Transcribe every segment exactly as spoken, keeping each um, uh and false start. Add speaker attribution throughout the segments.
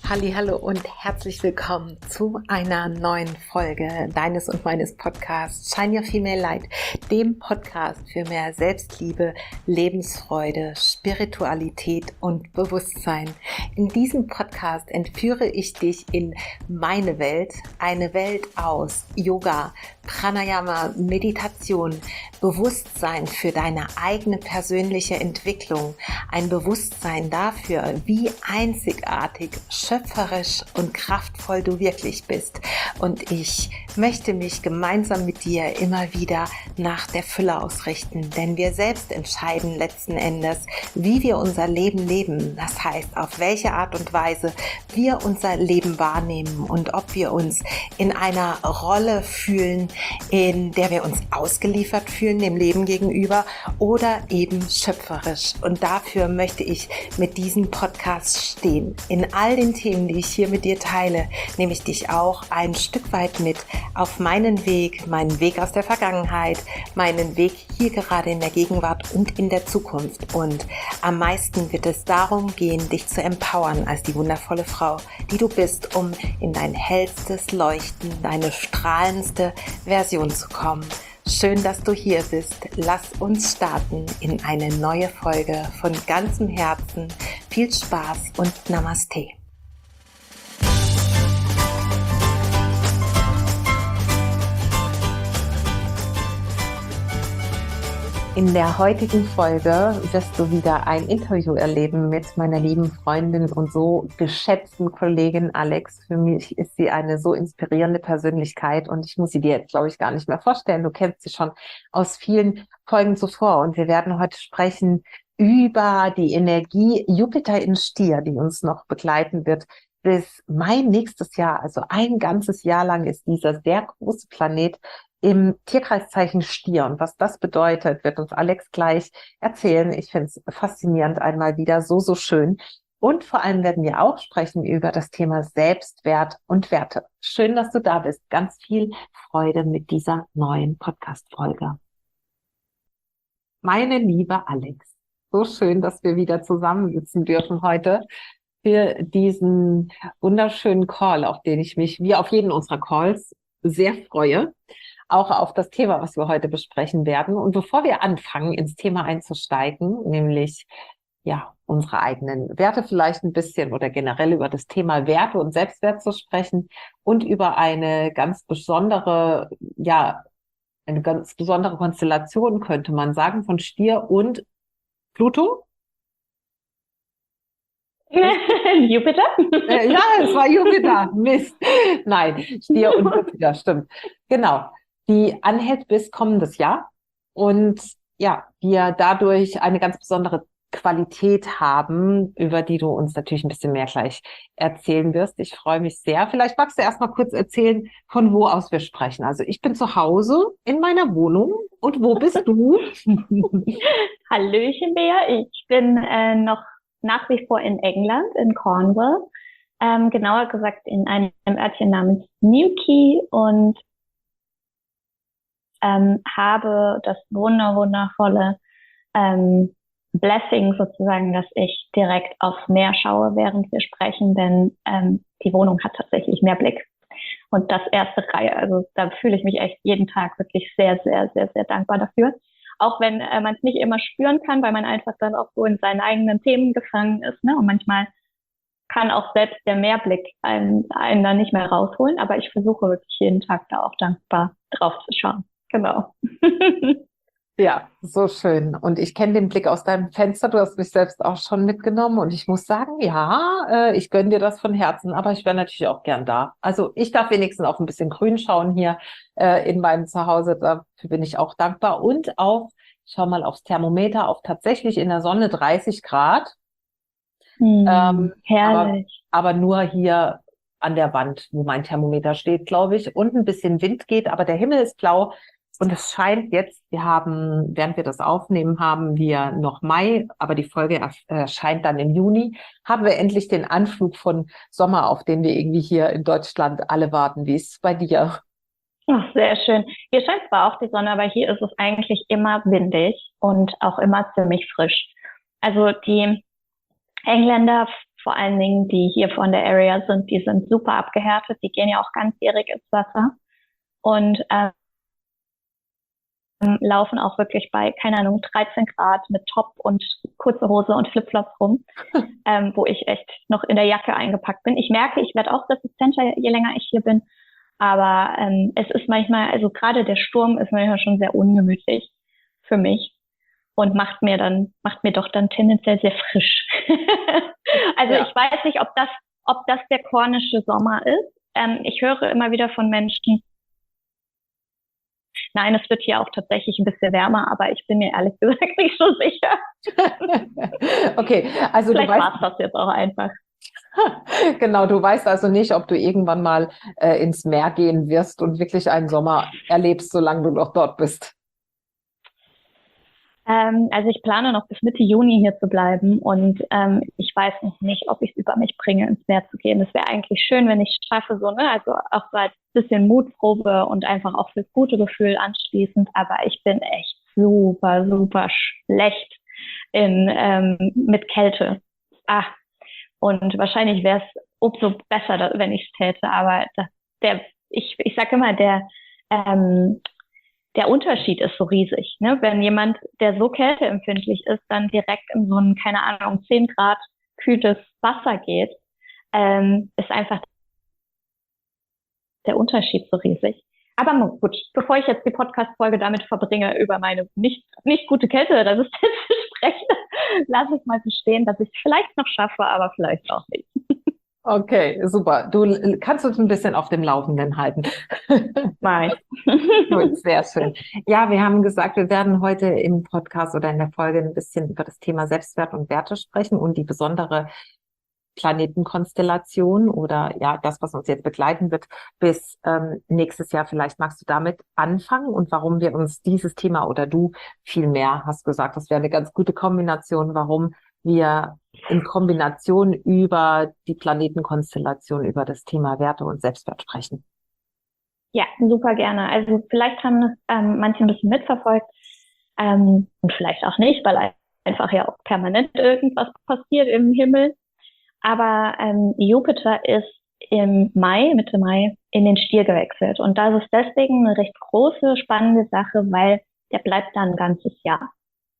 Speaker 1: Hallihallo und herzlich willkommen zu einer neuen Folge deines und meines Podcasts Shine Your Female Light, dem Podcast für mehr Selbstliebe, Lebensfreude, Spiritualität und Bewusstsein. In diesem Podcast entführe ich dich in meine Welt, eine Welt aus Yoga, Pranayama, Meditation, Bewusstsein für deine eigene persönliche Entwicklung, ein Bewusstsein dafür, wie einzigartig, schöpferisch und kraftvoll du wirklich bist. Und ich möchte mich gemeinsam mit dir immer wieder nach der Fülle ausrichten, denn wir selbst entscheiden letzten Endes, wie wir unser Leben leben. Das heißt, auf welche Art und Weise wir unser Leben wahrnehmen und ob wir uns in einer Rolle fühlen, in der wir uns ausgeliefert fühlen, dem Leben gegenüber, oder eben schöpferisch. Und dafür möchte ich mit diesem Podcast stehen. In all den Themen, die ich hier mit dir teile, nehme ich dich auch ein Stück weit mit auf meinen Weg, meinen Weg aus der Vergangenheit, meinen Weg hier gerade in der Gegenwart und in der Zukunft. Und am meisten wird es darum gehen, dich zu empowern als die wundervolle Frau, die du bist, um in dein hellstes Leuchten, deine strahlendste Version zu kommen. Schön, dass du hier bist. Lass uns starten in eine neue Folge von ganzem Herzen. Viel Spaß und Namaste. In der heutigen Folge wirst du wieder ein Interview erleben mit meiner lieben Freundin und so geschätzten Kollegin Alex. Für mich ist sie eine so inspirierende Persönlichkeit und ich muss sie dir jetzt, glaube ich, gar nicht mehr vorstellen. Du kennst sie schon aus vielen Folgen zuvor und wir werden heute sprechen über die Energie Jupiter in Stier, die uns noch begleiten wird bis Mai nächstes Jahr. Also ein ganzes Jahr lang ist dieser sehr große Planet im Tierkreiszeichen Stier. Und was das bedeutet, wird uns Alex gleich erzählen. Ich finde es faszinierend, einmal wieder so, so schön. Und vor allem werden wir auch sprechen über das Thema Selbstwert und Werte. Schön, dass du da bist. Ganz viel Freude mit dieser neuen Podcast-Folge. Meine liebe Alex, so schön, dass wir wieder zusammensitzen dürfen heute für diesen wunderschönen Call, auf den ich mich, wie auf jeden unserer Calls, sehr freue. Auch auf das Thema, was wir heute besprechen werden. Und bevor wir anfangen, ins Thema einzusteigen, nämlich ja unsere eigenen Werte vielleicht ein bisschen oder generell über das Thema Werte und Selbstwert zu sprechen und über eine ganz besondere, ja, eine ganz besondere Konstellation, könnte man sagen, von Stier und Pluto.
Speaker 2: Jupiter?
Speaker 1: Äh, ja, es war Jupiter. Mist. Nein, Stier und Jupiter, stimmt. Genau. Die anhält bis kommendes Jahr und ja, wir dadurch eine ganz besondere Qualität haben, über die du uns natürlich ein bisschen mehr gleich erzählen wirst. Ich freue mich sehr. Vielleicht magst du erst mal kurz erzählen, von wo aus wir sprechen. Also ich bin zu Hause in meiner Wohnung und wo bist du?
Speaker 2: Hallöchen, Bea. Ich bin äh, noch nach wie vor in England, in Cornwall. Ähm, genauer gesagt in einem Örtchen namens Newquay und Ähm, habe das wunder wundervolle ähm, Blessing sozusagen, dass ich direkt aufs Meer schaue, während wir sprechen, denn ähm, die Wohnung hat tatsächlich Meerblick und das erste Reihe. Also da fühle ich mich echt jeden Tag wirklich sehr, sehr, sehr, sehr dankbar dafür. Auch wenn äh, man es nicht immer spüren kann, weil man einfach dann auch so in seinen eigenen Themen gefangen ist, ne? Und manchmal kann auch selbst der Meerblick einen, einen da nicht mehr rausholen. Aber ich versuche wirklich jeden Tag da auch dankbar drauf zu schauen. Genau.
Speaker 1: Ja, so schön. Und ich kenne den Blick aus deinem Fenster. Du hast mich selbst auch schon mitgenommen. Und ich muss sagen, ja, äh, ich gönne dir das von Herzen. Aber ich wäre natürlich auch gern da. Also ich darf wenigstens auf ein bisschen Grün schauen hier äh, in meinem Zuhause. Dafür bin ich auch dankbar. Und auch, schau mal aufs Thermometer, auf tatsächlich in der Sonne dreißig Grad.
Speaker 2: Hm,
Speaker 1: ähm,
Speaker 2: herrlich.
Speaker 1: Aber, aber nur hier an der Wand, wo mein Thermometer steht, glaube ich. Und ein bisschen Wind geht, aber der Himmel ist blau. Und es scheint jetzt, wir haben, während wir das aufnehmen, haben wir noch Mai, aber die Folge erscheint dann im Juni, haben wir endlich den Anflug von Sommer, auf den wir irgendwie hier in Deutschland alle warten. Wie ist es bei dir?
Speaker 2: Ach, sehr schön. Hier scheint zwar auch die Sonne, aber hier ist es eigentlich immer windig und auch immer ziemlich frisch. Also die Engländer vor allen Dingen, die hier von der Area sind, die sind super abgehärtet, die gehen ja auch ganzjährig ins Wasser und ähm, laufen auch wirklich bei, keine Ahnung, dreizehn Grad mit Top und kurze Hose und Flipflops rum, ähm, wo ich echt noch in der Jacke eingepackt bin. Ich merke, ich werde auch resistenter, je länger ich hier bin, aber ähm, es ist manchmal, also gerade der Sturm ist manchmal schon sehr ungemütlich für mich und macht mir dann, macht mir doch dann tendenziell sehr frisch. Also ja. Ich weiß nicht, ob das, ob das der kornische Sommer ist. Ähm, ich höre immer wieder von Menschen, nein, es wird hier auch tatsächlich ein bisschen wärmer, aber ich bin mir ehrlich gesagt nicht so sicher.
Speaker 1: Okay, also
Speaker 2: vielleicht
Speaker 1: du weißt,
Speaker 2: war es das jetzt auch einfach.
Speaker 1: Genau, du weißt also nicht, ob du irgendwann mal äh, ins Meer gehen wirst und wirklich einen Sommer erlebst, solange du noch dort bist.
Speaker 2: Ähm, also ich plane noch bis Mitte Juni hier zu bleiben und ähm, ich weiß noch nicht, ob ich es über mich bringe, ins Meer zu gehen. Es wäre eigentlich schön, wenn ich es schaffe, so, ne, also auch so als bisschen Mutprobe und einfach auch fürs gute Gefühl anschließend, aber ich bin echt super, super schlecht in ähm, mit Kälte. Ah, und wahrscheinlich wäre es umso besser, wenn ich es täte, aber das, der, ich, ich sage immer, der ähm, der Unterschied ist so riesig, ne? Wenn jemand, der so kälteempfindlich ist, dann direkt in so ein, keine Ahnung, zehn Grad kühles Wasser geht, ähm, ist einfach der Unterschied so riesig. Aber gut, bevor ich jetzt die Podcast-Folge damit verbringe, über meine nicht, nicht gute Kälteresistenz zu sprechen, lasse ich mal so stehen, dass ich es vielleicht noch schaffe, aber vielleicht auch nicht.
Speaker 1: Okay, super. Du kannst uns ein bisschen auf dem Laufenden halten.
Speaker 2: Nein.
Speaker 1: Gut, sehr schön. Ja, wir haben gesagt, wir werden heute im Podcast oder in der Folge ein bisschen über das Thema Selbstwert und Werte sprechen und die besondere Planetenkonstellation oder ja, das, was uns jetzt begleiten wird bis ähm, nächstes Jahr. Vielleicht magst du damit anfangen und warum wir uns dieses Thema oder du vielmehr hast gesagt, das wäre eine ganz gute Kombination, warum wir in Kombination über die Planetenkonstellation, über das Thema Werte und Selbstwert sprechen.
Speaker 2: Ja, super gerne. Also vielleicht haben das ähm, manche ein bisschen mitverfolgt ähm, und vielleicht auch nicht, weil einfach ja auch permanent irgendwas passiert im Himmel. Aber ähm, Jupiter ist im Mai, Mitte Mai, in den Stier gewechselt. Und das ist deswegen eine recht große, spannende Sache, weil der bleibt dann ein ganzes Jahr.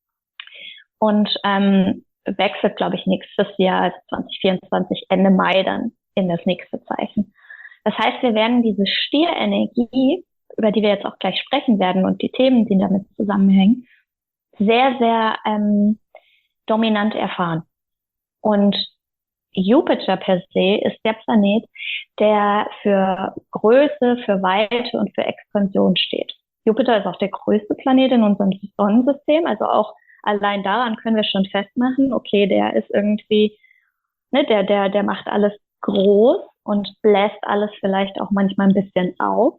Speaker 2: Und ähm, wechselt, glaube ich, nächstes Jahr, also zwanzig vierundzwanzig, Ende Mai dann in das nächste Zeichen. Das heißt, wir werden diese Stierenergie, über die wir jetzt auch gleich sprechen werden und die Themen, die damit zusammenhängen, sehr, sehr ähm, dominant erfahren. Und Jupiter per se ist der Planet, der für Größe, für Weite und für Expansion steht. Jupiter ist auch der größte Planet in unserem Sonnensystem, also auch allein daran können wir schon festmachen, okay, der ist irgendwie, ne, der, der, der macht alles groß und bläst alles vielleicht auch manchmal ein bisschen auf.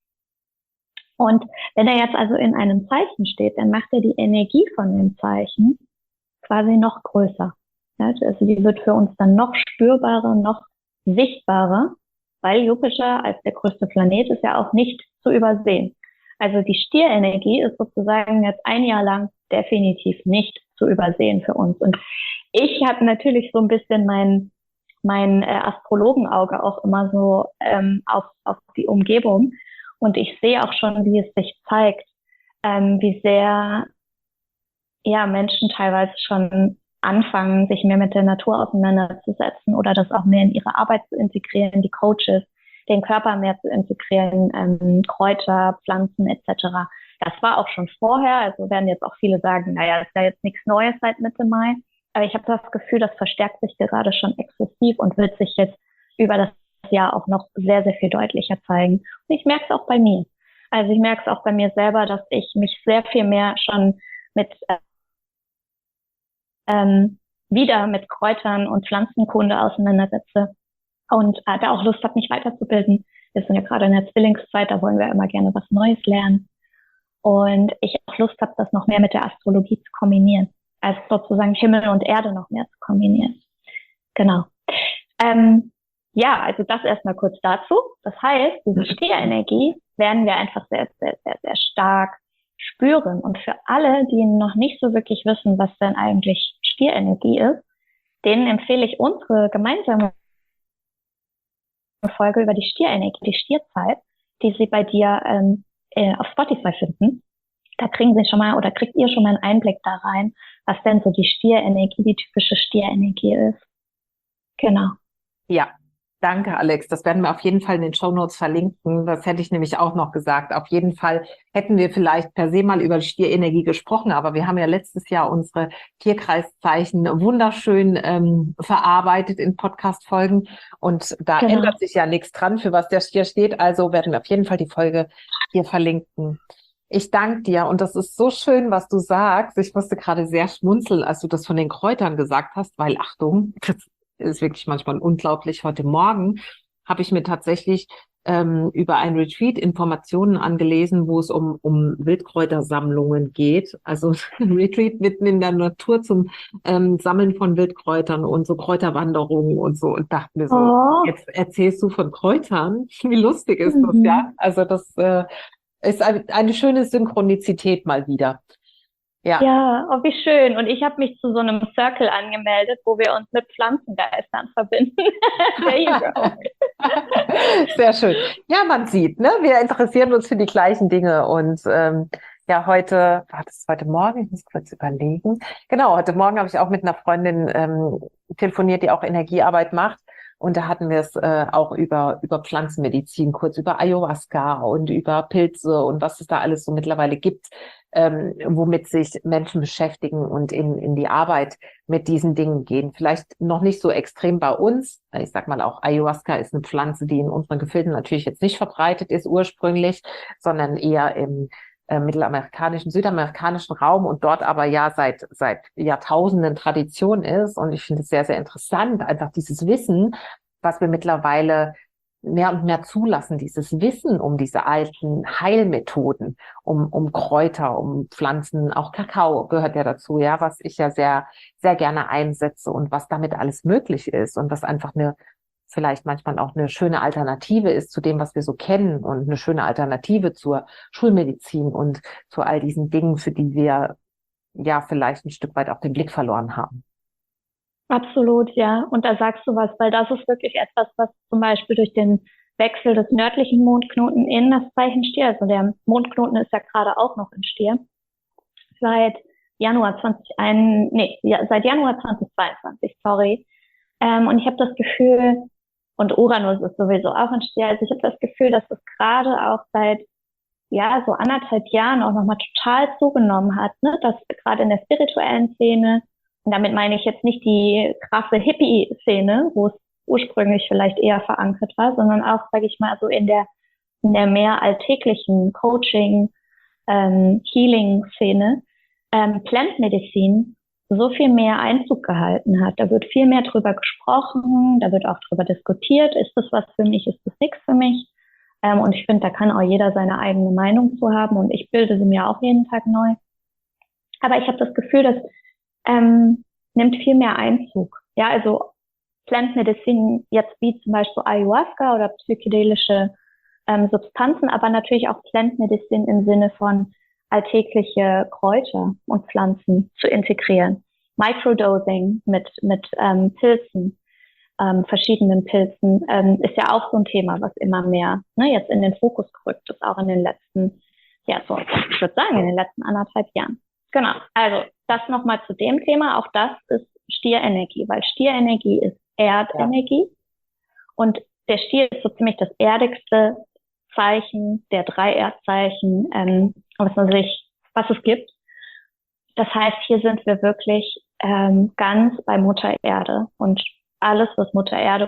Speaker 2: Und wenn er jetzt also in einem Zeichen steht, dann macht er die Energie von dem Zeichen quasi noch größer. Ja, also die wird für uns dann noch spürbarer, noch sichtbarer, weil Jupiter als der größte Planet ist ja auch nicht zu übersehen. Also die Stierenergie ist sozusagen jetzt ein Jahr lang definitiv nicht zu übersehen für uns. Und ich habe natürlich so ein bisschen mein mein äh, Astrologenauge auch immer so ähm, auf, auf die Umgebung. Und ich sehe auch schon, wie es sich zeigt, ähm, wie sehr ja Menschen teilweise schon anfangen, sich mehr mit der Natur auseinanderzusetzen oder das auch mehr in ihre Arbeit zu integrieren, die Coaches, den Körper mehr zu integrieren, ähm, Kräuter, Pflanzen et cetera. Das war auch schon vorher, also werden jetzt auch viele sagen, naja, das ist ja jetzt nichts Neues seit Mitte Mai. Aber ich habe das Gefühl, das verstärkt sich gerade schon exzessiv und wird sich jetzt über das Jahr auch noch sehr, sehr viel deutlicher zeigen. Und ich merke es auch bei mir. Also ich merke es auch bei mir selber, dass ich mich sehr viel mehr schon mit ähm, wieder mit Kräutern und Pflanzenkunde auseinandersetze und äh, da auch Lust habe, mich weiterzubilden. Wir sind ja gerade in der Zwillingszeit, da wollen wir immer gerne was Neues lernen. Und ich auch Lust habe, das noch mehr mit der Astrologie zu kombinieren. Also sozusagen Himmel und Erde noch mehr zu kombinieren. Genau. Ähm, ja, also das erstmal kurz dazu. Das heißt, diese Stierenergie werden wir einfach sehr, sehr, sehr, sehr stark spüren. Und für alle, die noch nicht so wirklich wissen, was denn eigentlich Stierenergie ist, denen empfehle ich unsere gemeinsame Folge über die Stierenergie, die Stierzeit, die Sie bei dir ähm, äh, auf Spotify finden. Da kriegen Sie schon mal oder kriegt ihr schon mal einen Einblick da rein, was denn so die Stierenergie, die typische Stierenergie ist. Genau.
Speaker 1: Ja, danke, Alex. Das werden wir auf jeden Fall in den Shownotes verlinken. Das hätte ich nämlich auch noch gesagt. Auf jeden Fall hätten wir vielleicht per se mal über die Stierenergie gesprochen, aber wir haben ja letztes Jahr unsere Tierkreiszeichen wunderschön ähm, verarbeitet in Podcast-Folgen und da
Speaker 2: Genau.
Speaker 1: ändert sich ja nichts dran, für was der Stier steht. Also werden wir auf jeden Fall die Folge hier verlinken. Ich danke dir und das ist so schön, was du sagst. Ich musste gerade sehr schmunzeln, als du das von den Kräutern gesagt hast, weil Achtung, das ist wirklich manchmal unglaublich. Heute Morgen habe ich mir tatsächlich ähm, über ein Retreat Informationen angelesen, wo es um, um Wildkräutersammlungen geht. Also ein Retreat mitten in der Natur zum ähm, Sammeln von Wildkräutern und so Kräuterwanderungen und so und dachte mir so,
Speaker 2: Oh.
Speaker 1: jetzt erzählst du von Kräutern? Wie lustig ist das,
Speaker 2: Mhm.
Speaker 1: ja? Also das äh, ist ein, eine schöne Synchronizität mal wieder. Ja.
Speaker 2: Ja, oh, wie schön. Und ich habe mich zu so einem Circle angemeldet, wo wir uns mit Pflanzengeistern verbinden. There you go.
Speaker 1: Sehr schön. Ja, man sieht, ne? Wir interessieren uns für die gleichen Dinge. Und ähm, ja, heute, war das heute Morgen? Ich muss kurz überlegen. Genau, heute Morgen habe ich auch mit einer Freundin ähm, telefoniert, die auch Energiearbeit macht. Und da hatten wir es äh, auch über, über Pflanzenmedizin, kurz über Ayahuasca und über Pilze und was es da alles so mittlerweile gibt, ähm, womit sich Menschen beschäftigen und in, in die Arbeit mit diesen Dingen gehen. Vielleicht noch nicht so extrem bei uns. Ich sag mal auch, Ayahuasca ist eine Pflanze, die in unseren Gefilden natürlich jetzt nicht verbreitet ist ursprünglich, sondern eher im äh, mittelamerikanischen, südamerikanischen Raum und dort aber ja seit, seit Jahrtausenden Tradition ist. Und ich finde es sehr, sehr interessant, einfach dieses Wissen, was wir mittlerweile mehr und mehr zulassen, dieses Wissen um diese alten Heilmethoden, um, um Kräuter, um Pflanzen, auch Kakao gehört ja dazu, ja, was ich ja sehr, sehr gerne einsetze und was damit alles möglich ist und was einfach eine, vielleicht manchmal auch eine schöne Alternative ist zu dem, was wir so kennen und eine schöne Alternative zur Schulmedizin und zu all diesen Dingen, für die wir ja vielleicht ein Stück weit auch den Blick verloren haben.
Speaker 2: Absolut, ja. Und da sagst du was, weil das ist wirklich etwas, was zum Beispiel durch den Wechsel des nördlichen Mondknoten in das Zeichen Stier, also der Mondknoten ist ja gerade auch noch in Stier, seit Januar zwanzig eins, nee, ja, seit Januar zweitausendzweiundzwanzig, sorry. Ähm, und ich habe das Gefühl, und Uranus ist sowieso auch in Stier, also ich habe das Gefühl, dass das gerade auch seit ja so anderthalb Jahren auch nochmal total zugenommen hat, ne? Dass gerade in der spirituellen Szene, und damit meine ich jetzt nicht die krasse Hippie-Szene, wo es ursprünglich vielleicht eher verankert war, sondern auch, sage ich mal, so in der in der mehr alltäglichen Coaching, ähm, Healing-Szene, ähm, Plant Medicine so viel mehr Einzug gehalten hat. Da wird viel mehr drüber gesprochen, da wird auch drüber diskutiert, ist das was für mich, ist das nichts für mich? Ähm, und ich finde, da kann auch jeder seine eigene Meinung zu haben und ich bilde sie mir auch jeden Tag neu. Aber ich habe das Gefühl, das ähm, nimmt viel mehr Einzug. Ja, also Plant Medicine jetzt wie zum Beispiel Ayahuasca oder psychedelische ähm, Substanzen, aber natürlich auch Plant Medicine im Sinne von alltägliche Kräuter und Pflanzen zu integrieren. Microdosing mit mit ähm, Pilzen, ähm, verschiedenen Pilzen, ähm, ist ja auch so ein Thema, was immer mehr ne, jetzt in den Fokus gerückt ist, auch in den letzten, ja so, ich würde sagen, in den letzten anderthalb Jahren. Genau, also das nochmal zu dem Thema, auch das ist Stierenergie, weil Stierenergie ist Erdenergie ja. Und der Stier ist so ziemlich das erdigste Zeichen der drei Erdzeichen, ähm, was man sich, was es gibt. Das heißt, hier sind wir wirklich ähm, ganz bei Mutter Erde und alles, was Mutter Erde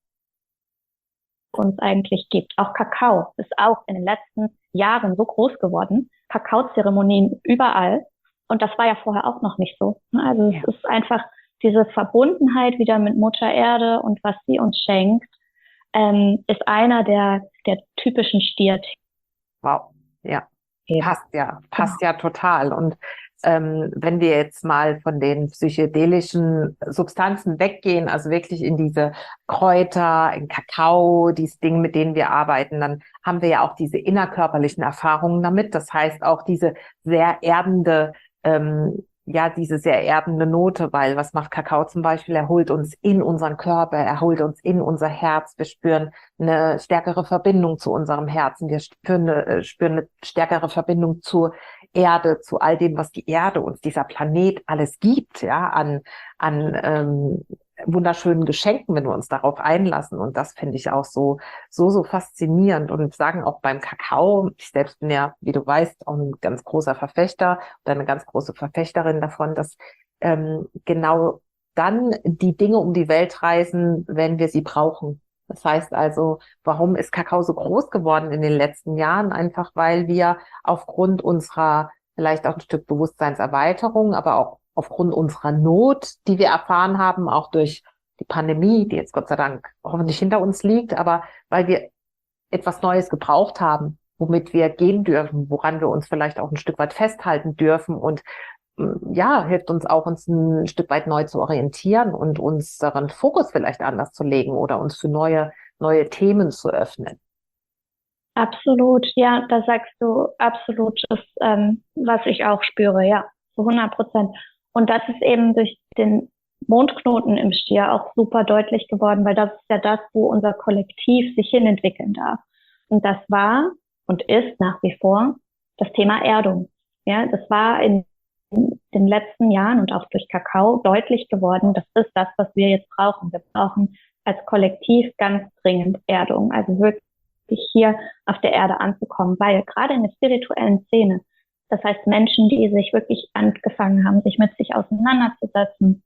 Speaker 2: uns eigentlich gibt. Auch Kakao ist auch in den letzten Jahren so groß geworden. Kakaozeremonien überall. Und das war ja vorher auch noch nicht so. Also es ist einfach diese Verbundenheit wieder mit Mutter Erde und was sie uns schenkt, ähm, ist einer der, der typischen Stierthemen.
Speaker 1: Wow, ja. Passt ja, passt ja total. Und ähm, wenn wir jetzt mal von den psychedelischen Substanzen weggehen, also wirklich in diese Kräuter, in Kakao, diese Dinge, mit denen wir arbeiten, dann haben wir ja auch diese innerkörperlichen Erfahrungen damit. Das heißt auch diese sehr erdende ähm, ja, diese sehr erdende Note, weil was macht Kakao zum Beispiel? Er holt uns in unseren Körper, er holt uns in unser Herz. Wir spüren eine stärkere Verbindung zu unserem Herzen. Wir spüren eine, spüren eine stärkere Verbindung zur Erde, zu all dem, was die Erde uns, dieser Planet alles gibt, ja, an, an ähm, wunderschönen Geschenken, wenn wir uns darauf einlassen. Und das finde ich auch so, so, so faszinierend. Und sagen auch beim Kakao, ich selbst bin ja, wie du weißt, auch ein ganz großer Verfechter oder eine ganz große Verfechterin davon, dass ähm, genau dann die Dinge um die Welt reisen, wenn wir sie brauchen. Das heißt also, warum ist Kakao so groß geworden in den letzten Jahren? Einfach weil wir aufgrund unserer vielleicht auch ein Stück Bewusstseinserweiterung, aber auch aufgrund unserer Not, die wir erfahren haben, auch durch die Pandemie, die jetzt Gott sei Dank hoffentlich hinter uns liegt, aber weil wir etwas Neues gebraucht haben, womit wir gehen dürfen, woran wir uns vielleicht auch ein Stück weit festhalten dürfen und ja, hilft uns auch, uns ein Stück weit neu zu orientieren und unseren Fokus vielleicht anders zu legen oder uns für neue, neue Themen zu öffnen.
Speaker 2: Absolut, ja, da sagst du absolut, ist, ähm, was ich auch spüre, ja, zu hundert Prozent. Und das ist eben durch den Mondknoten im Stier auch super deutlich geworden, weil das ist ja das, wo unser Kollektiv sich hinentwickeln darf. Und das war und ist nach wie vor das Thema Erdung. Ja, das war in den letzten Jahren und auch durch Kakao deutlich geworden, das ist das, was wir jetzt brauchen. Wir brauchen als Kollektiv ganz dringend Erdung, also wirklich hier auf der Erde anzukommen, weil gerade in der spirituellen Szene, das heißt Menschen, die sich wirklich angefangen haben, sich mit sich auseinanderzusetzen,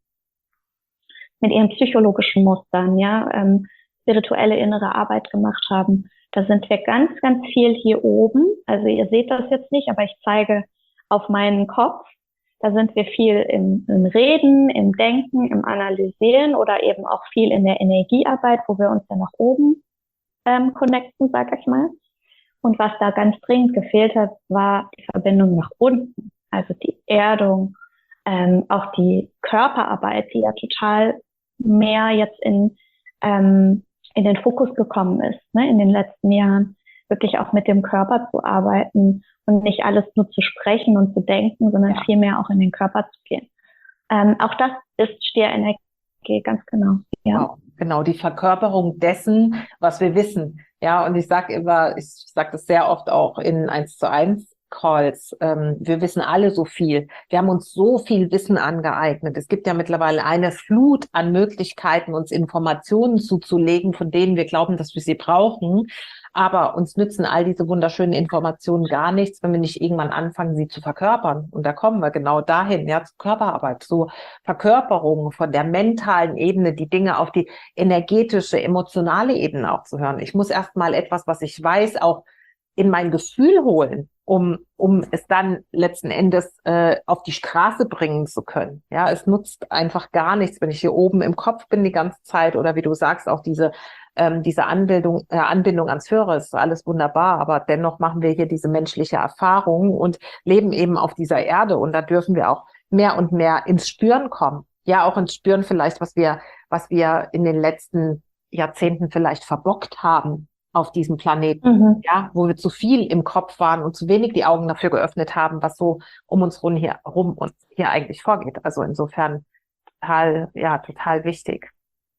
Speaker 2: mit ihren psychologischen Mustern, ja, ähm, spirituelle innere Arbeit gemacht haben, da sind wir ganz, ganz viel hier oben, also ihr seht das jetzt nicht, aber ich zeige auf meinen Kopf, da sind wir viel im, im Reden, im Denken, im Analysieren oder eben auch viel in der Energiearbeit, wo wir uns ja nach oben ähm, connecten, sag ich mal. Und was da ganz dringend gefehlt hat, war die Verbindung nach unten, also die Erdung, ähm, auch die Körperarbeit, die ja total mehr jetzt in ähm, in den Fokus gekommen ist, ne, in den letzten Jahren, wirklich auch mit dem Körper zu arbeiten und nicht alles nur zu sprechen und zu denken, sondern ja. vielmehr auch in den Körper zu gehen. Ähm, auch das ist Stierenergie, ganz genau. Ja.
Speaker 1: Genau, genau, die Verkörperung dessen, was wir wissen. Ja, und ich sage immer, ich sage das sehr oft auch in eins zu eins Calls, ähm, wir wissen alle so viel. Wir haben uns so viel Wissen angeeignet. Es gibt ja mittlerweile eine Flut an Möglichkeiten, uns Informationen zuzulegen, von denen wir glauben, dass wir sie brauchen. Aber uns nützen all diese wunderschönen Informationen gar nichts, wenn wir nicht irgendwann anfangen, sie zu verkörpern. Und da kommen wir genau dahin, ja, zur Körperarbeit, zur Verkörperung von der mentalen Ebene, die Dinge auf die energetische, emotionale Ebene auch zu hören. Ich muss erst mal etwas, was ich weiß, auch in mein Gefühl holen, um um es dann letzten Endes äh, auf die Straße bringen zu können. Ja, es nutzt einfach gar nichts, wenn ich hier oben im Kopf bin die ganze Zeit oder wie du sagst, auch diese ähm, diese Anbindung, äh, Anbindung ans Hörer, ist alles wunderbar, aber dennoch machen wir hier diese menschliche Erfahrung und leben eben auf dieser Erde und da dürfen wir auch mehr und mehr ins Spüren kommen. Ja, auch ins Spüren vielleicht, was wir was wir in den letzten Jahrzehnten vielleicht verbockt haben auf diesem Planeten, mhm. ja, wo wir zu viel im Kopf waren und zu wenig die Augen dafür geöffnet haben, was so um uns rum hier, rum uns hier eigentlich vorgeht. Also insofern total, ja, total wichtig.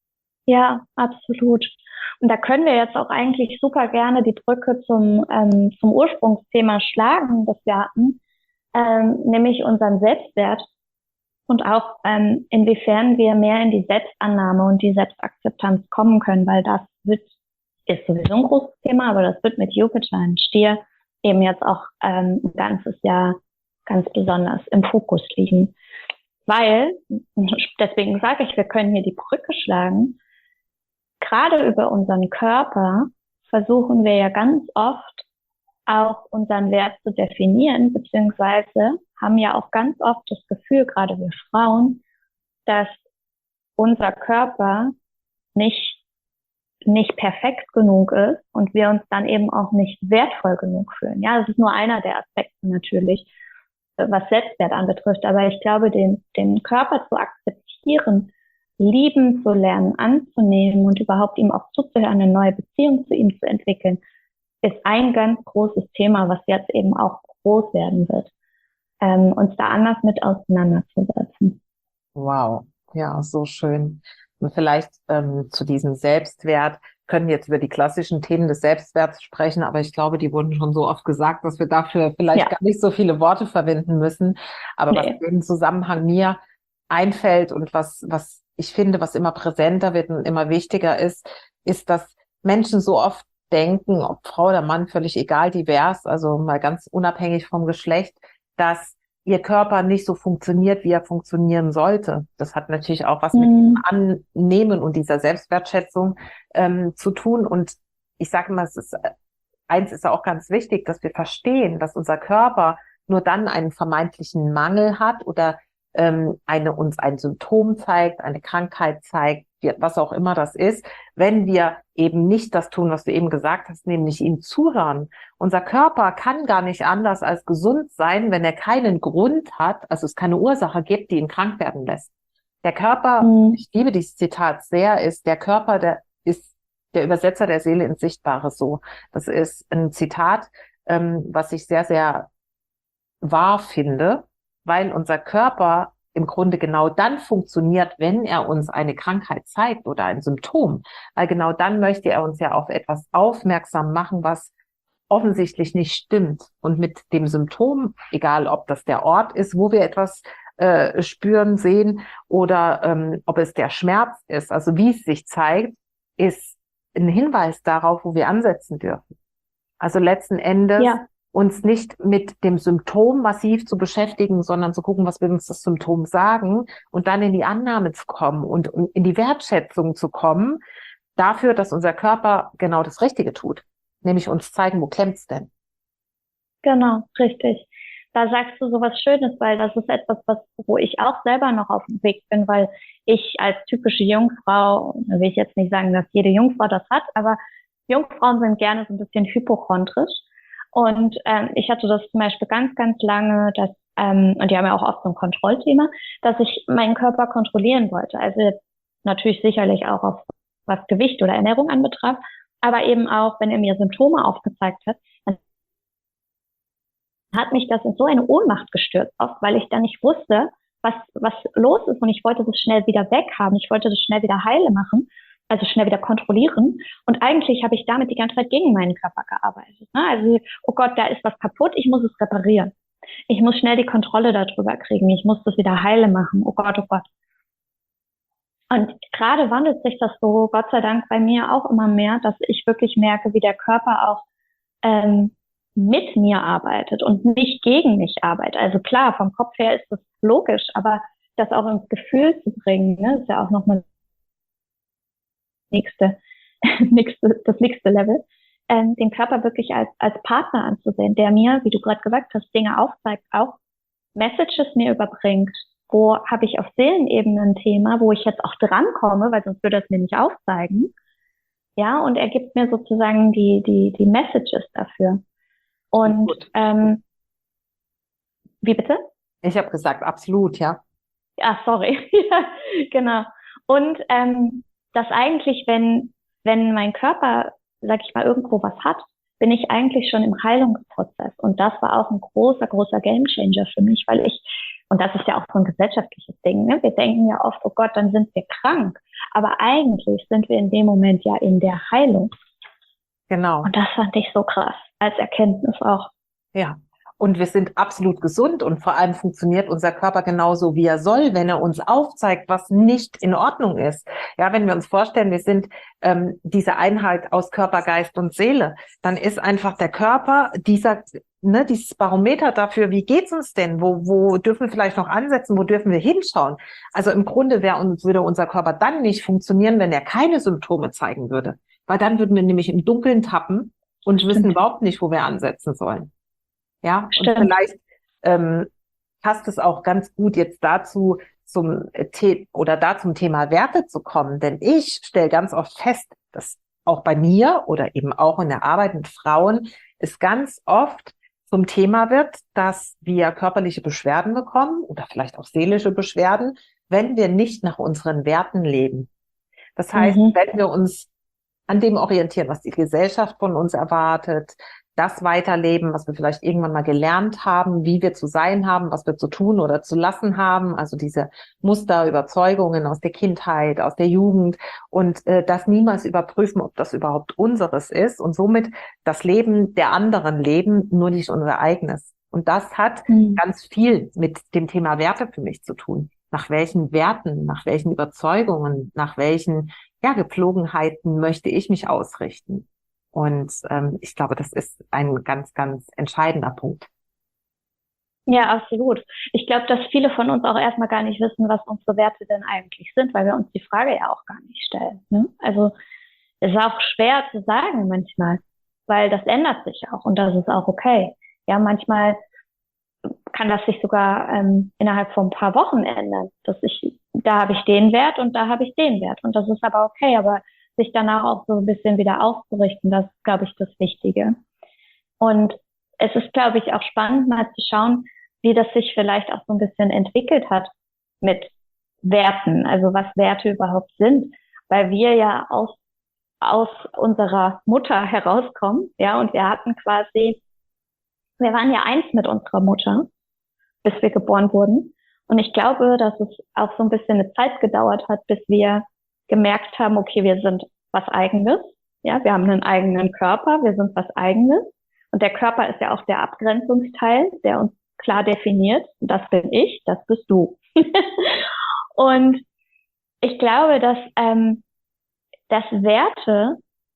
Speaker 2: Ja, absolut. Und da können wir jetzt auch eigentlich super gerne die Brücke zum, ähm, zum Ursprungsthema schlagen, das wir hatten, ähm, nämlich unseren Selbstwert und auch ähm, inwiefern wir mehr in die Selbstannahme und die Selbstakzeptanz kommen können, weil das wird ist sowieso ein großes Thema, aber das wird mit Jupiter in Stier eben jetzt auch ähm, ein ganzes Jahr ganz besonders im Fokus liegen. Weil, deswegen sage ich, wir können hier die Brücke schlagen, gerade über unseren Körper versuchen wir ja ganz oft auch unseren Wert zu definieren, beziehungsweise haben ja auch ganz oft das Gefühl, gerade wir Frauen, dass unser Körper nicht nicht perfekt genug ist und wir uns dann eben auch nicht wertvoll genug fühlen. Ja, das ist nur einer der Aspekte natürlich, was Selbstwert anbetrifft. Aber ich glaube, den, den Körper zu akzeptieren, lieben zu lernen, anzunehmen und überhaupt ihm auch zuzuhören, eine neue Beziehung zu ihm zu entwickeln, ist ein ganz großes Thema, was jetzt eben auch groß werden wird. ähm, uns da anders mit auseinanderzusetzen.
Speaker 1: Wow, ja, so schön. Und vielleicht ähm, zu diesem Selbstwert können wir jetzt über die klassischen Themen des Selbstwerts sprechen, aber ich glaube, die wurden schon so oft gesagt, dass wir dafür vielleicht
Speaker 2: Ja,
Speaker 1: gar nicht so viele Worte verwenden müssen. Aber was
Speaker 2: nee.
Speaker 1: im Zusammenhang mir einfällt und was, was ich finde, was immer präsenter wird und immer wichtiger ist, ist, dass Menschen so oft denken, ob Frau oder Mann, völlig egal, divers, also mal ganz unabhängig vom Geschlecht, dass ihr Körper nicht so funktioniert, wie er funktionieren sollte. Das hat natürlich auch was mit
Speaker 2: Mhm.
Speaker 1: diesem Annehmen und dieser Selbstwertschätzung ähm, zu tun. Und ich sage mal, es ist, eins ist auch ganz wichtig, dass wir verstehen, dass unser Körper nur dann einen vermeintlichen Mangel hat oder ähm, eine, uns ein Symptom zeigt, eine Krankheit zeigt, was auch immer das ist, wenn wir eben nicht das tun, was du eben gesagt hast, nämlich ihm zuhören. Unser Körper kann gar nicht anders als gesund sein, wenn er keinen Grund hat, also es keine Ursache gibt, die ihn krank werden lässt. Der Körper,
Speaker 2: Mhm.
Speaker 1: ich liebe dieses Zitat sehr, ist der Körper, der ist der Übersetzer der Seele ins Sichtbare so. Das ist ein Zitat, ähm, was ich sehr, sehr wahr finde, weil unser Körper im Grunde genau dann funktioniert, wenn er uns eine Krankheit zeigt oder ein Symptom. Weil genau dann möchte er uns ja auf etwas aufmerksam machen, was offensichtlich nicht stimmt. Und mit dem Symptom, egal ob das der Ort ist, wo wir etwas äh, spüren, sehen oder ähm, ob es der Schmerz ist, also wie es sich zeigt, ist ein Hinweis darauf, wo wir ansetzen dürfen. Also letzten Endes
Speaker 2: Ja,
Speaker 1: uns nicht mit dem Symptom massiv zu beschäftigen, sondern zu gucken, was will uns das Symptom sagen und dann in die Annahme zu kommen und in die Wertschätzung zu kommen dafür, dass unser Körper genau das Richtige tut, nämlich uns zeigen, wo klemmt's denn.
Speaker 2: genau, richtig. Da sagst du so was Schönes, weil das ist etwas, was, wo ich auch selber noch auf dem Weg bin, weil ich als typische Jungfrau, da will ich jetzt nicht sagen, dass jede Jungfrau das hat, aber Jungfrauen sind gerne so ein bisschen hypochondrisch. Und ähm, ich hatte das zum Beispiel ganz, ganz lange, dass, ähm, und die haben ja auch oft so ein Kontrollthema, dass ich meinen Körper kontrollieren wollte. Also jetzt natürlich sicherlich auch auf was Gewicht oder Ernährung anbetraf, aber eben auch, wenn er mir Symptome aufgezeigt hat, dann hat mich das in so eine Ohnmacht gestürzt, oft, weil ich dann nicht wusste, was, was los ist und ich wollte das schnell wieder weghaben. Ich wollte das schnell wieder heile machen, also schnell wieder kontrollieren. Und eigentlich habe ich damit die ganze Zeit gegen meinen Körper gearbeitet. Ne? Also, oh Gott, da ist was kaputt, ich muss es reparieren. Ich muss schnell die Kontrolle darüber kriegen. Ich muss das wieder heile machen. Oh Gott, oh Gott. Und gerade wandelt sich das so, Gott sei Dank, bei mir auch immer mehr, dass ich wirklich merke, wie der Körper auch ähm, mit mir arbeitet und nicht gegen mich arbeitet. Also klar, vom Kopf her ist das logisch, aber das auch ins Gefühl zu bringen, ne, ist ja auch nochmal das nächste, nächste, das nächste Level, ähm, den Körper wirklich als, als Partner anzusehen, der mir, wie du gerade gesagt hast, Dinge aufzeigt, auch Messages mir überbringt. Wo habe ich auf Seelenebene ein Thema, wo ich jetzt auch drankomme, weil sonst würde es mir nicht aufzeigen. Ja, und er gibt mir sozusagen die, die, die Messages dafür. Und
Speaker 1: Gut.
Speaker 2: ähm, wie bitte?
Speaker 1: Ich habe gesagt, absolut, ja.
Speaker 2: Ah, sorry. Ja, genau. Und ähm, dass eigentlich, wenn, wenn mein Körper, sag ich mal, irgendwo was hat, bin ich eigentlich schon im Heilungsprozess. Und das war auch ein großer, großer Gamechanger für mich, weil ich, und das ist ja auch so ein gesellschaftliches Ding, ne? Wir denken ja oft, oh Gott, dann sind wir krank. Aber eigentlich sind wir in dem Moment ja in der Heilung.
Speaker 1: Genau.
Speaker 2: Und das fand ich so krass, als Erkenntnis auch.
Speaker 1: Ja. Und wir sind absolut gesund und vor allem funktioniert unser Körper genauso, wie er soll, wenn er uns aufzeigt, was nicht in Ordnung ist. Ja, wenn wir uns vorstellen, wir sind ähm, diese Einheit aus Körper, Geist und Seele, dann ist einfach der Körper dieser, ne, dieses Barometer dafür, wie geht's uns denn? Wo, wo dürfen wir vielleicht noch ansetzen? Wo dürfen wir hinschauen? Also im Grunde wäre uns, würde unser Körper dann nicht funktionieren, wenn er keine Symptome zeigen würde. Weil dann würden wir nämlich im Dunkeln tappen und wissen
Speaker 2: Stimmt.
Speaker 1: überhaupt nicht, wo wir ansetzen sollen. Ja, und
Speaker 2: Stimmt.
Speaker 1: vielleicht ähm, passt es auch ganz gut jetzt dazu, zum The oder da zum Thema Werte zu kommen. Denn ich stelle ganz oft fest, dass auch bei mir oder eben auch in der Arbeit mit Frauen es ganz oft zum Thema wird, dass wir körperliche Beschwerden bekommen oder vielleicht auch seelische Beschwerden, wenn wir nicht nach unseren Werten leben. Das heißt,
Speaker 2: Mhm.
Speaker 1: wenn wir uns an dem orientieren, was die Gesellschaft von uns erwartet, das weiterleben, was wir vielleicht irgendwann mal gelernt haben, wie wir zu sein haben, was wir zu tun oder zu lassen haben, also diese Muster, Überzeugungen aus der Kindheit, aus der Jugend und äh, das niemals überprüfen, ob das überhaupt unseres ist und somit das Leben der anderen leben, nur nicht unser eigenes. Und das hat mhm. ganz viel mit dem Thema Werte für mich zu tun. Nach welchen Werten, nach welchen Überzeugungen, nach welchen ja, Gepflogenheiten möchte ich mich ausrichten? Und ähm, ich glaube, das ist ein ganz, ganz entscheidender Punkt.
Speaker 2: Ja, absolut. Ich glaube, dass viele von uns auch erstmal gar nicht wissen, was unsere Werte denn eigentlich sind, weil wir uns die Frage ja auch gar nicht stellen. Ne? Also es ist auch schwer zu sagen manchmal, weil das ändert sich auch und das ist auch okay. Ja, manchmal kann das sich sogar ähm, innerhalb von ein paar Wochen ändern, dass ich, da habe ich den Wert und da habe ich den Wert und das ist aber okay, aber sich danach auch so ein bisschen wieder auszurichten, das ist, glaube ich, das Wichtige. Und es ist, glaube ich, auch spannend, mal zu schauen, wie das sich vielleicht auch so ein bisschen entwickelt hat mit Werten, also was Werte überhaupt sind, weil wir ja aus, aus unserer Mutter herauskommen, ja, und wir hatten quasi, wir waren ja eins mit unserer Mutter, bis wir geboren wurden. Und ich glaube, dass es auch so ein bisschen eine Zeit gedauert hat, bis wir gemerkt haben, okay, wir sind was Eigenes. Ja, wir haben einen eigenen Körper, wir sind was Eigenes. Und der Körper ist ja auch der Abgrenzungsteil, der uns klar definiert. Das bin ich, das bist du. Und ich glaube, dass, ähm, dass Werte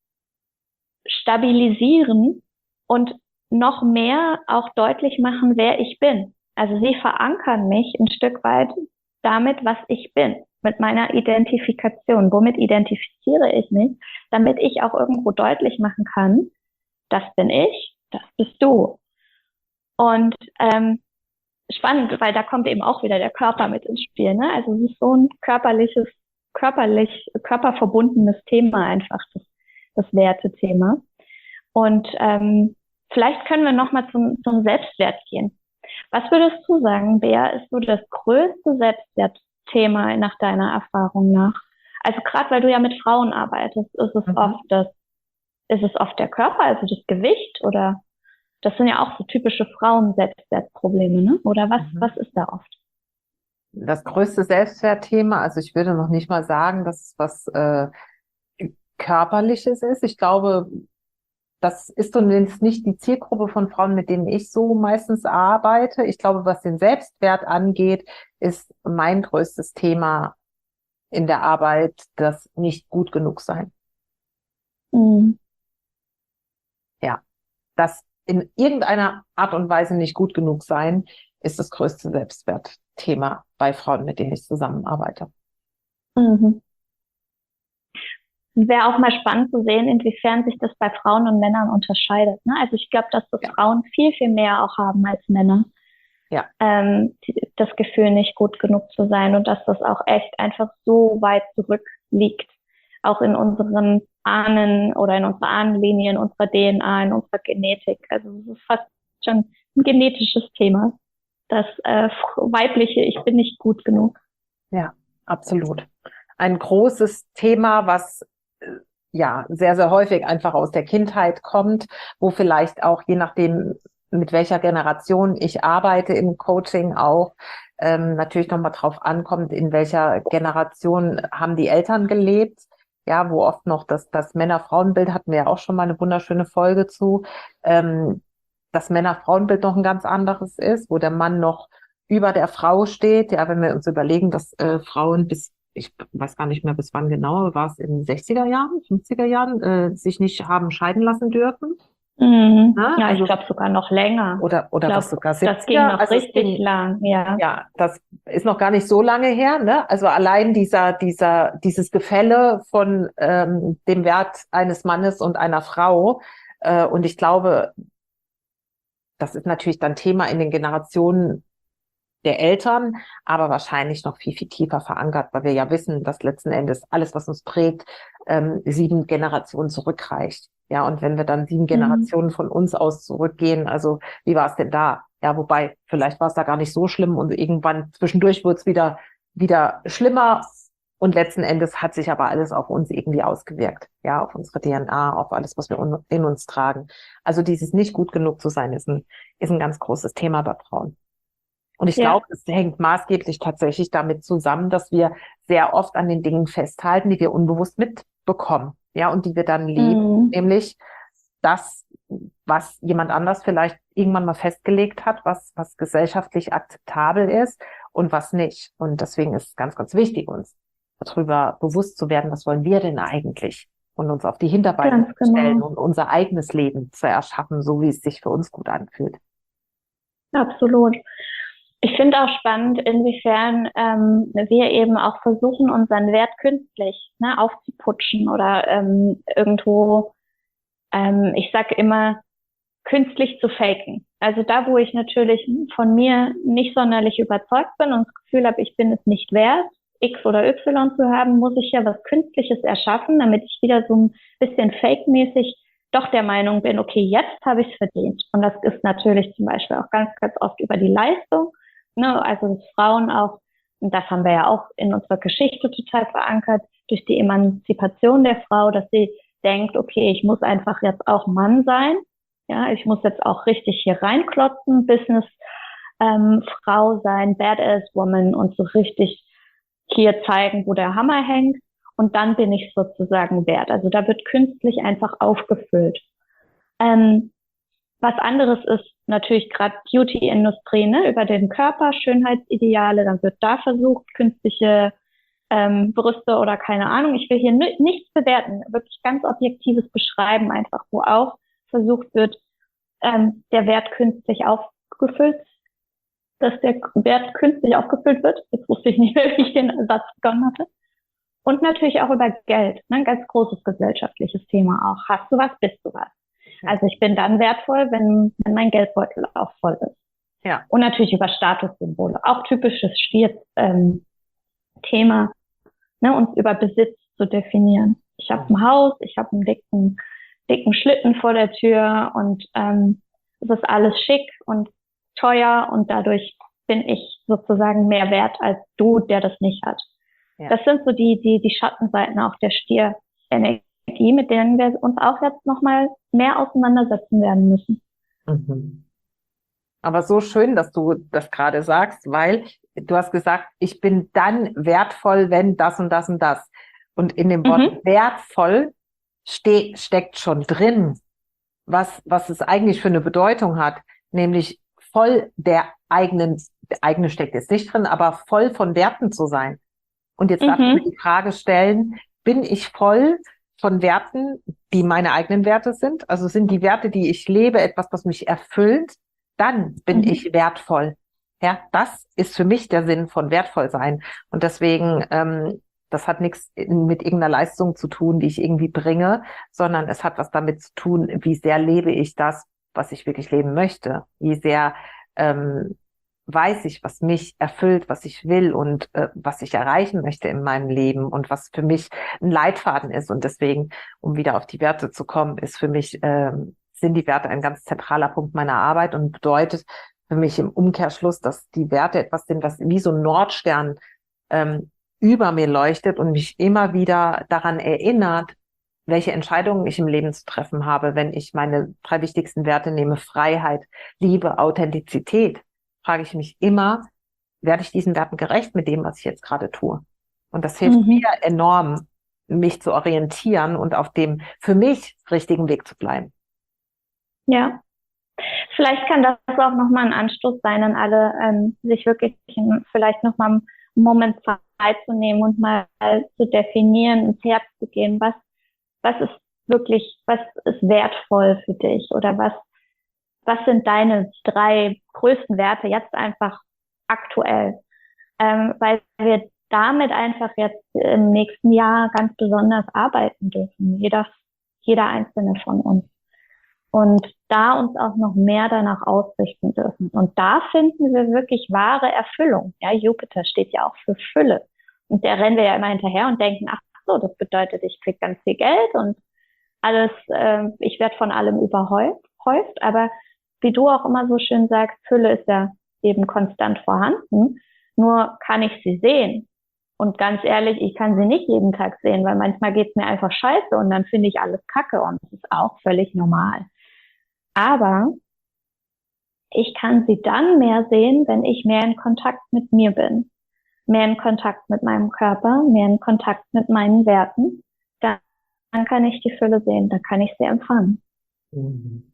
Speaker 2: stabilisieren und noch mehr auch deutlich machen, wer ich bin. Also sie verankern mich ein Stück weit damit, was ich bin, mit meiner Identifikation. Womit identifiziere ich mich, damit ich auch irgendwo deutlich machen kann, das bin ich, das bist du. Und ähm, spannend, weil da kommt eben auch wieder der Körper mit ins Spiel. Ne? Also es ist so ein körperliches, körperlich, körperverbundenes Thema einfach, das, das Wertethema. Und ähm, vielleicht können wir nochmal zum, zum Selbstwert gehen. Was würdest du sagen, Bea, ist so das größte Selbstwertthema nach deiner Erfahrung nach? Also gerade weil du ja mit Frauen arbeitest, ist es mhm. oft das, ist es oft der Körper, also das Gewicht oder das sind ja auch so typische Frauen-Selbstwertprobleme, ne? Oder was, mhm. was ist da oft?
Speaker 1: Das größte Selbstwertthema, also ich würde noch nicht mal sagen, dass es was äh, Körperliches ist. Ich glaube, das ist zumindest nicht die Zielgruppe von Frauen, mit denen ich so meistens arbeite. Ich glaube, was den Selbstwert angeht, ist mein größtes Thema in der Arbeit das nicht gut genug sein.
Speaker 2: Mhm.
Speaker 1: Ja, das in irgendeiner Art und Weise nicht gut genug sein, ist das größte Selbstwertthema bei Frauen, mit denen ich zusammenarbeite.
Speaker 2: Mhm. Wäre auch mal spannend zu sehen, inwiefern sich das bei Frauen und Männern unterscheidet. Ne? Also ich glaube, dass das ja. Frauen viel, viel mehr auch haben als Männer.
Speaker 1: Ja.
Speaker 2: Ähm, die, das Gefühl, nicht gut genug zu sein und dass das auch echt einfach so weit zurückliegt. Auch in unseren Ahnen oder in unserer Ahnenlinie, in unserer D N A, in unserer Genetik. Also es ist fast schon ein genetisches Thema. Das äh, weibliche, ich bin nicht gut genug.
Speaker 1: Ja, absolut. Ein großes Thema, was ja sehr, sehr häufig einfach aus der Kindheit kommt, wo vielleicht auch, je nachdem, mit welcher Generation ich arbeite im Coaching auch, ähm, natürlich nochmal drauf ankommt, in welcher Generation haben die Eltern gelebt, ja, wo oft noch das, das Männer-Frauen-Bild, hatten wir ja auch schon mal eine wunderschöne Folge zu, ähm, das Männer-Frauen-Bild noch ein ganz anderes ist, wo der Mann noch über der Frau steht, ja, wenn wir uns überlegen, dass äh, Frauen bis ich weiß gar nicht mehr, bis wann genau, war es in den sechziger Jahren, fünfziger Jahren, äh, sich nicht haben scheiden lassen dürfen.
Speaker 2: Mhm. Na, ja, also, ich glaube sogar noch länger.
Speaker 1: Oder, oder
Speaker 2: glaub,
Speaker 1: was sogar siebziger.
Speaker 2: Das ging noch
Speaker 1: also
Speaker 2: richtig
Speaker 1: ging,
Speaker 2: lang, ja.
Speaker 1: Ja, das ist noch gar nicht so lange her, ne? Also allein dieser, dieser, dieses Gefälle von ähm, dem Wert eines Mannes und einer Frau. Äh, und ich glaube, das ist natürlich dann Thema in den Generationen der Eltern, aber wahrscheinlich noch viel, viel tiefer verankert, weil wir ja wissen, dass letzten Endes alles, was uns prägt, ähm, sieben Generationen zurückreicht. Ja, und wenn wir dann sieben mhm. Generationen von uns aus zurückgehen, also wie war es denn da? Ja, wobei, vielleicht war es da gar nicht so schlimm und irgendwann zwischendurch wurde es wieder, wieder schlimmer Und letzten Endes hat sich aber alles auf uns irgendwie ausgewirkt, ja, auf unsere D N A, auf alles, was wir un- in uns tragen. Also dieses nicht gut genug zu sein, ist ein, ist ein ganz großes Thema bei Frauen. Und ich
Speaker 2: Ja.
Speaker 1: glaube, es hängt maßgeblich tatsächlich damit zusammen, dass wir sehr oft an den Dingen festhalten, die wir unbewusst mitbekommen, ja, und die wir dann leben,
Speaker 2: Mhm.
Speaker 1: nämlich das, was jemand anders vielleicht irgendwann mal festgelegt hat, was, was gesellschaftlich akzeptabel ist und was nicht. Und deswegen ist es ganz, ganz wichtig, uns darüber bewusst zu werden, was wollen wir denn eigentlich? Und uns auf die Hinterbeine
Speaker 2: Ganz
Speaker 1: zu stellen
Speaker 2: genau.
Speaker 1: und unser eigenes Leben zu erschaffen, so wie es sich für uns gut anfühlt.
Speaker 2: Absolut. Ich finde auch spannend, inwiefern ähm, wir eben auch versuchen, unseren Wert künstlich, ne, aufzuputschen oder ähm, irgendwo, ähm, ich sage immer, künstlich zu faken. Also da, wo ich natürlich von mir nicht sonderlich überzeugt bin und das Gefühl habe, ich bin es nicht wert, X oder Y zu haben, muss ich ja was Künstliches erschaffen, damit ich wieder so ein bisschen fake-mäßig doch der Meinung bin, okay, jetzt habe ich es verdient. Und das ist natürlich zum Beispiel auch ganz, ganz oft über die Leistung. Ne? Also dass Frauen auch, und das haben wir ja auch in unserer Geschichte total verankert, durch die Emanzipation der Frau, dass sie denkt, okay, ich muss einfach jetzt auch Mann sein. Ja, ich muss jetzt auch richtig hier reinklotzen, Business ähm, Frau sein, Badass Woman und so richtig hier zeigen, wo der Hammer hängt. Und dann bin ich sozusagen wert. Also da wird künstlich einfach aufgefüllt. Ähm, was anderes ist natürlich gerade Beauty-Industrie, ne, über den Körper, Schönheitsideale. Dann wird da versucht, künstliche ähm, Brüste oder keine Ahnung. Ich will hier n- nichts bewerten, wirklich ganz objektives Beschreiben einfach, wo auch versucht wird, ähm, der Wert künstlich aufgefüllt, dass der Wert künstlich aufgefüllt wird. Jetzt wusste ich nicht mehr, wie ich den Satz begonnen hatte. Und natürlich auch über Geld, ne? Ein ganz großes gesellschaftliches Thema auch. Hast du was, bist du was. Also ich bin dann wertvoll, wenn, wenn mein Geldbeutel auch voll ist.
Speaker 1: Ja.
Speaker 2: Und natürlich über Statussymbole, auch typisches Stier-Thema, ähm, ne? Uns über Besitz zu definieren. Ich habe ein Haus, ich habe einen dicken, dicken Schlitten vor der Tür und ähm, es ist alles schick und teuer und dadurch bin ich sozusagen mehr wert als du, der das nicht hat. Ja. Das sind so die, die, die Schattenseiten auch der Stierenergie, mit denen wir uns auch jetzt nochmal mehr auseinandersetzen werden müssen.
Speaker 1: Mhm. Aber so schön, dass du das gerade sagst, weil du hast gesagt, ich bin dann wertvoll, wenn das und das und das. Und in dem Wort mhm. wertvoll ste- steckt schon drin, was, was es eigentlich für eine Bedeutung hat, nämlich voll der eigenen, der eigene steckt jetzt nicht drin, aber voll von Werten zu sein. Und jetzt darf mhm. ich mir die Frage stellen, bin ich voll von Werten, die meine eigenen Werte sind? Also sind die Werte, die ich lebe, etwas, was mich erfüllt? Dann bin mhm. ich wertvoll. Ja, das ist für mich der Sinn von wertvoll sein. Und deswegen, ähm, das hat nichts mit irgendeiner Leistung zu tun, die ich irgendwie bringe, sondern es hat was damit zu tun, wie sehr lebe ich das, was ich wirklich leben möchte. Wie sehr ähm, weiß ich, was mich erfüllt, was ich will und äh, was ich erreichen möchte in meinem Leben und was für mich ein Leitfaden ist. Und deswegen, um wieder auf die Werte zu kommen, ist für mich, ähm, sind die Werte ein ganz zentraler Punkt meiner Arbeit und bedeutet für mich im Umkehrschluss, dass die Werte etwas sind, was wie so ein Nordstern ähm, über mir leuchtet und mich immer wieder daran erinnert, welche Entscheidungen ich im Leben zu treffen habe, wenn ich meine drei wichtigsten Werte nehme: Freiheit, Liebe, Authentizität. Frage ich mich immer, werde ich diesen Werten gerecht mit dem, was ich jetzt gerade tue? Und das hilft mhm. mir enorm, mich zu orientieren und auf dem für mich richtigen Weg zu bleiben.
Speaker 2: Ja, vielleicht kann das auch nochmal ein Anstoß sein an alle, ähm, sich wirklich vielleicht nochmal einen Moment Zeit zu nehmen und mal zu definieren, ins Herz zu gehen, was, was ist wirklich, was ist wertvoll für dich oder was Was sind deine drei größten Werte jetzt einfach aktuell? Ähm, weil wir damit einfach jetzt im nächsten Jahr ganz besonders arbeiten dürfen. Jeder, jeder einzelne von uns. Und da uns auch noch mehr danach ausrichten dürfen. Und da finden wir wirklich wahre Erfüllung. Ja, Jupiter steht ja auch für Fülle. Und der rennen wir ja immer hinterher und denken, ach so, das bedeutet, ich krieg ganz viel Geld und alles, äh, ich werde von allem überhäuft. Aber wie du auch immer so schön sagst, Fülle ist ja eben konstant vorhanden. Nur kann ich sie sehen? Und ganz ehrlich, ich kann sie nicht jeden Tag sehen, weil manchmal geht's mir einfach scheiße und dann finde ich alles kacke und das ist auch völlig normal. Aber ich kann sie dann mehr sehen, wenn ich mehr in Kontakt mit mir bin, mehr in Kontakt mit meinem Körper, mehr in Kontakt mit meinen Werten. Dann, dann kann ich die Fülle sehen, dann kann ich sie empfangen.
Speaker 1: Mhm.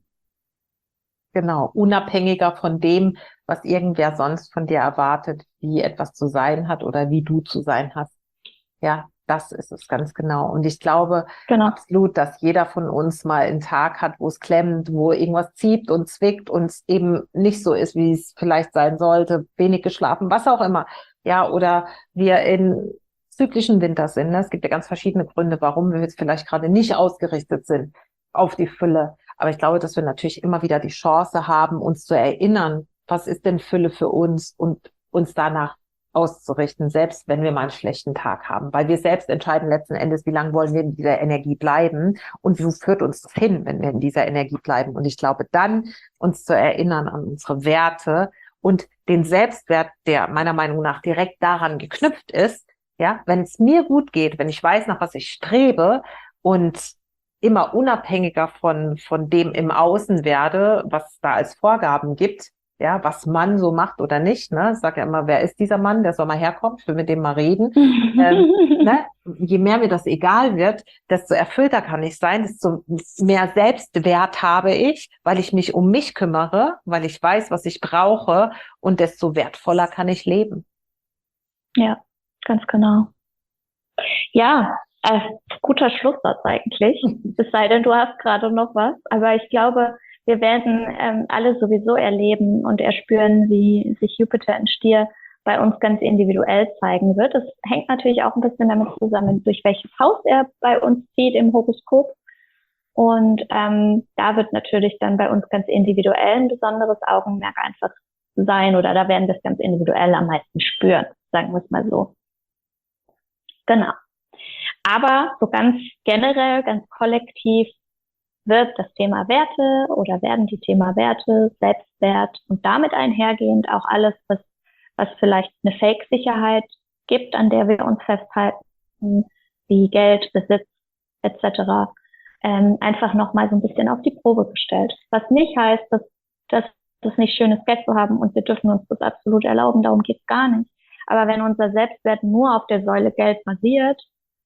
Speaker 1: Genau, unabhängiger von dem, was irgendwer sonst von dir erwartet, wie etwas zu sein hat oder wie du zu sein hast. Ja, das ist es ganz genau. Und ich glaube
Speaker 2: Genau.
Speaker 1: absolut, dass jeder von uns mal einen Tag hat, wo es klemmt, wo irgendwas zieht und zwickt und es eben nicht so ist, wie es vielleicht sein sollte, wenig geschlafen, was auch immer. Ja, oder wir in zyklischen Winter sind. Ne? Es gibt ja ganz verschiedene Gründe, warum wir jetzt vielleicht gerade nicht ausgerichtet sind auf die Fülle. Aber ich glaube, dass wir natürlich immer wieder die Chance haben, uns zu erinnern, was ist denn Fülle für uns und uns danach auszurichten, selbst wenn wir mal einen schlechten Tag haben. Weil wir selbst entscheiden letzten Endes, wie lange wollen wir in dieser Energie bleiben und wo führt uns das hin, wenn wir in dieser Energie bleiben. Und ich glaube, dann uns zu erinnern an unsere Werte und den Selbstwert, der meiner Meinung nach direkt daran geknüpft ist, ja, wenn es mir gut geht, wenn ich weiß, nach was ich strebe und immer unabhängiger von, von dem im Außen werde, was es da als Vorgaben gibt, ja, was Mann so macht oder nicht, ne? Ich sage ja immer, wer ist dieser Mann? Der soll mal herkommen, ich will mit dem mal reden. ähm, ne? Je mehr mir das egal wird, desto erfüllter kann ich sein, desto mehr Selbstwert habe ich, weil ich mich um mich kümmere, weil ich weiß, was ich brauche und desto wertvoller kann ich leben.
Speaker 2: Ja, ganz genau. Ja, äh, guter Schlusssatz eigentlich. Es sei denn, du hast gerade noch was. Aber ich glaube, wir werden ähm, alle sowieso erleben und erspüren, wie sich Jupiter in Stier bei uns ganz individuell zeigen wird. Das hängt natürlich auch ein bisschen damit zusammen, durch welches Haus er bei uns zieht im Horoskop. Und ähm, da wird natürlich dann bei uns ganz individuell ein besonderes Augenmerk einfach sein, oder da werden wir es ganz individuell am meisten spüren, sagen wir es mal so. Genau. Aber so ganz generell, ganz kollektiv wird das Thema Werte oder werden die Thema Werte, Selbstwert und damit einhergehend auch alles, was, was vielleicht eine Fake-Sicherheit gibt, an der wir uns festhalten, wie Geld, Besitz et cetera, ähm, einfach nochmal so ein bisschen auf die Probe gestellt. Was nicht heißt, dass, dass das nicht schönes Geld zu haben und wir dürfen uns das absolut erlauben, darum geht's gar nicht. Aber wenn unser Selbstwert nur auf der Säule Geld basiert,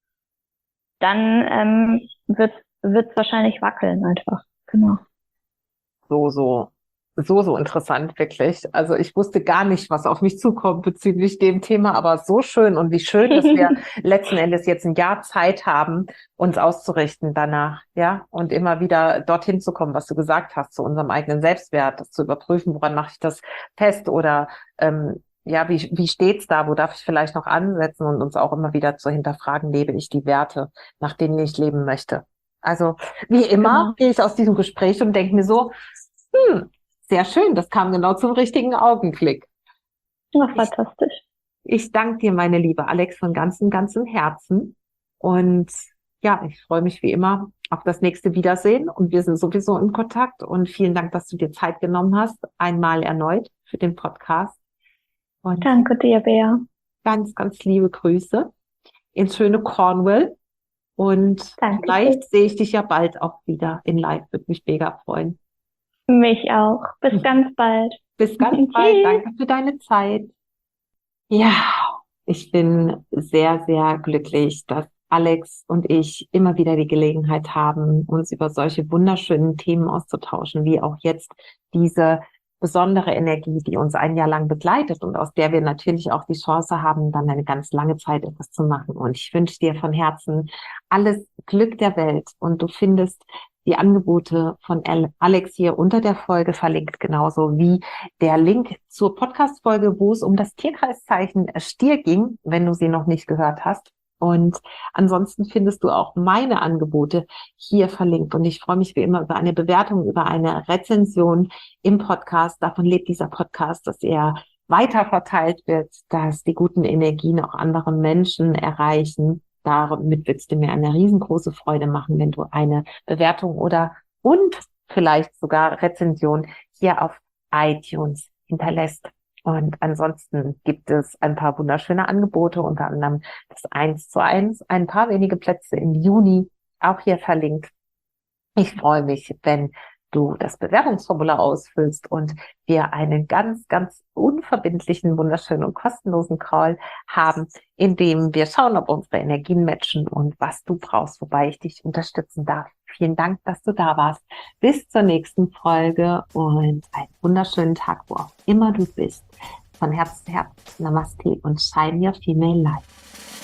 Speaker 2: dann ähm, wird es wahrscheinlich wackeln einfach. Genau.
Speaker 1: So, so, so, so interessant, wirklich. Also ich wusste gar nicht, was auf mich zukommt bezüglich dem Thema, aber so schön und wie schön, dass wir letzten Endes jetzt ein Jahr Zeit haben, uns auszurichten danach, ja, und immer wieder dorthin zu kommen, was du gesagt hast, zu unserem eigenen Selbstwert, das zu überprüfen, woran mache ich das fest oder ähm, ja, wie, wie steht's da? Wo darf ich vielleicht noch ansetzen und uns auch immer wieder zu hinterfragen, lebe ich die Werte, nach denen ich leben möchte? Also, wie immer,
Speaker 2: Genau.
Speaker 1: gehe ich aus diesem Gespräch und denke mir so, hm, sehr schön, das kam genau zum richtigen Augenblick.
Speaker 2: Ja, fantastisch.
Speaker 1: Ich, ich danke dir, meine liebe Alex, von ganzem, ganzem Herzen. Und ja, ich freue mich wie immer auf das nächste Wiedersehen. Und wir sind sowieso in Kontakt. Und vielen Dank, dass du dir Zeit genommen hast, einmal erneut für den Podcast. Und
Speaker 2: danke dir, Bea.
Speaker 1: Ganz, ganz liebe Grüße ins schöne Cornwall. Und
Speaker 2: danke
Speaker 1: vielleicht
Speaker 2: dir.
Speaker 1: sehe ich dich ja bald auch wieder in live. Würde mich mega freuen.
Speaker 2: Mich auch. Bis ganz bald.
Speaker 1: Bis ganz bald. Danke für deine Zeit. Ja, ich bin sehr, sehr glücklich, dass Alex und ich immer wieder die Gelegenheit haben, uns über solche wunderschönen Themen auszutauschen, wie auch jetzt diese besondere Energie, die uns ein Jahr lang begleitet und aus der wir natürlich auch die Chance haben, dann eine ganz lange Zeit etwas zu machen. Und ich wünsche dir von Herzen alles Glück der Welt. Und du findest die Angebote von Alex hier unter der Folge verlinkt, genauso wie der Link zur Podcast-Folge, wo es um das Tierkreiszeichen Stier ging, wenn du sie noch nicht gehört hast. Und ansonsten findest du auch meine Angebote hier verlinkt. Und ich freue mich wie immer über eine Bewertung, über eine Rezension im Podcast. Davon lebt dieser Podcast, dass er weiter verteilt wird, dass die guten Energien auch andere Menschen erreichen. Damit würdest du mir eine riesengroße Freude machen, wenn du eine Bewertung oder und vielleicht sogar Rezension hier auf iTunes hinterlässt. Und ansonsten gibt es ein paar wunderschöne Angebote, unter anderem das eins zu eins, ein paar wenige Plätze im Juni, auch hier verlinkt. Ich freue mich, wenn du das Bewerbungsformular ausfüllst und wir einen ganz, ganz unverbindlichen, wunderschönen und kostenlosen Call haben, in dem wir schauen, ob unsere Energien matchen und was du brauchst, wobei ich dich unterstützen darf. Vielen Dank, dass du da warst. Bis zur nächsten Folge und einen wunderschönen Tag, wo auch immer du bist. Von Herz zu Herz, Namaste und Shine Your Female Light.